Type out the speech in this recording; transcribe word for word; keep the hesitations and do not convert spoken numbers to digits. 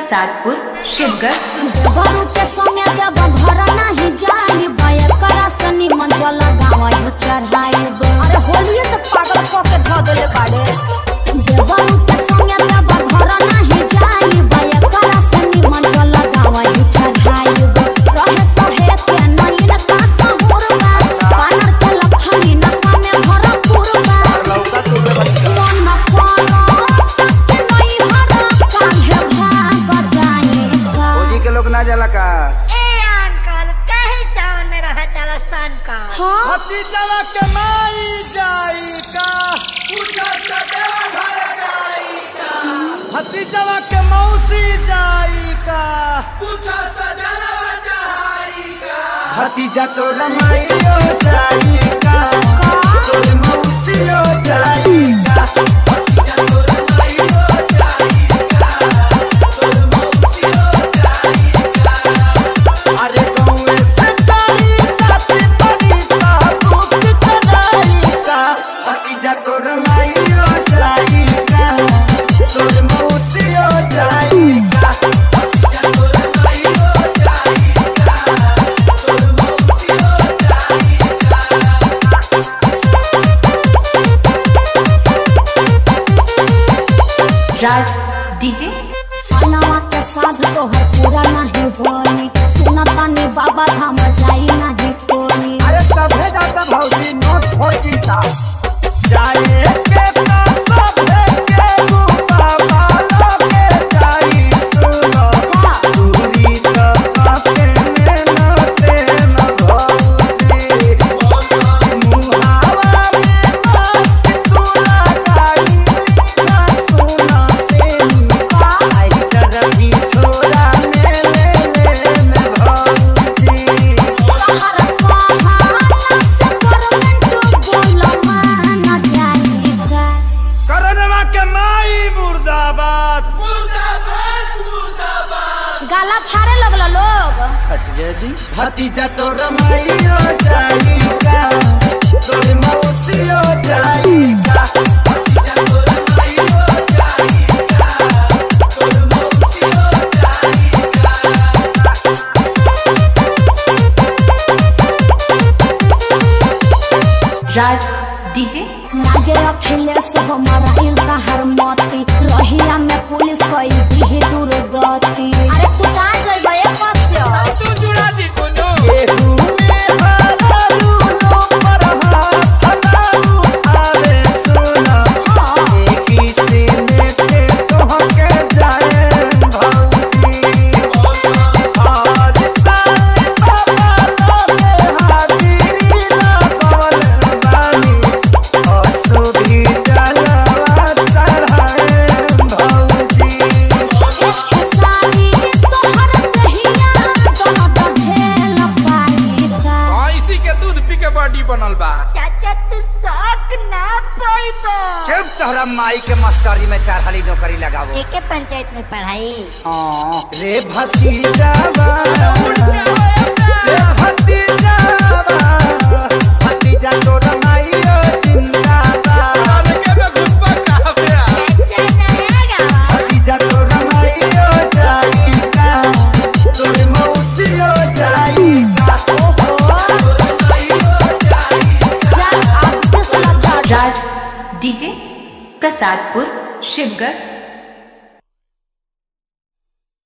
प्रसादपुर शिवगढ़। बरू के संगे जब घर नहीं जाई बयकरा सनी मंजल गावयो चढ़ाई। अरे होलिए से पागल क के ध देले बाड़े। बरू के संगे जब घर नहीं जाई बयकरा सनी मंजल गावयो चढ़ाई। रहे सहे के नैन का सहुरबा पानर के लक्षणी नका में भरपूर बा। लौका तू मन पालो के नहीं हरा काहे भाग जाए। ओजी के लोग ना जाला का ए अंकल कहीं सावन में रहा तारा सन का। हां भतीजवा के माई जाई का पूछा सदेवा घर जाई का। भतीजवा के मौसी जाई का पूछा सदेवा चढ़ाई का। भतीजा तो रमाइयो जाई का तोर मौसियो जाई का। भतीजा तो रमाइयो जाई का तोर मौसियो जाई का। अरे कौन से जाई जाते बड़ी साबुत चढ़ाई का। भतीजा तो रमाइयो जाई का तोर मौसियो जाई का। भतीजा तो रमाइयो जाई का तोर मौसियो जाई का। राज डीजे। नवा के साध तोहर पूरा नहीं होनी सुनता नी बाबा धाम जाई नहीं कोनी। अरे सभे जाता भौजी नोट हो चिंता जाए के ना सभे के रूपा बाला के जाई सुनो दूरी तो आपे में नते न भौजी। मुहावा में मस्त तुला गाई ना सुना से आई चरही छोरा में ले ले न भौजी। हर कहाला से करमेंट बोल मान जाएगा। करनवा के माई मुर्दाबाद मुर्दाबाद मुर्दाबाद। गाला फाड़े लगल लोग। भतीजा तो रमाइयो जाई का तोर मौसियो जाई का। भतीजा तो रमाइयो जाई का तोर मौसियो जाई का। राज डीजे। लागे अखिलेश हमारा इल्ता हर मोती रहिया में पुलिस कई दी दुर्गति। अरे तू कहां जइबे ए पस्यो तू जुड़ा दी कोनो केहू में हालालू नो पर हाथ हटाऊ आवे सुना। एक ही सीने पे तोहके जाए भौजी। आज साले बाबा लोगे हाजिरी लगल बानी असो भी जलवा चढ़ाए भौजी। सारी तोहर दहिया दोनों दहेल पाईसा। इसी के दूध पी के बॉडी बनल बा। चाचा तू शौक ना पाइबो। जब तोहरा माई के मास्टरी में चारहाली नौकरी लगावो। एके पंचायत में पढ़ाई। हाँ रे भतीजावा रे भतीजावा भतीजा तो रमाइयो जिंदाबाद। के में घुसपा कहां पे आ। चाचा नया गावा। भतीजा तो रमाइयो जाई का तोर मौसियो जाई का। तोर रमाइयो जाई का। जा आज से लजा। राज डीजे प्रसादपुर शिवगढ़।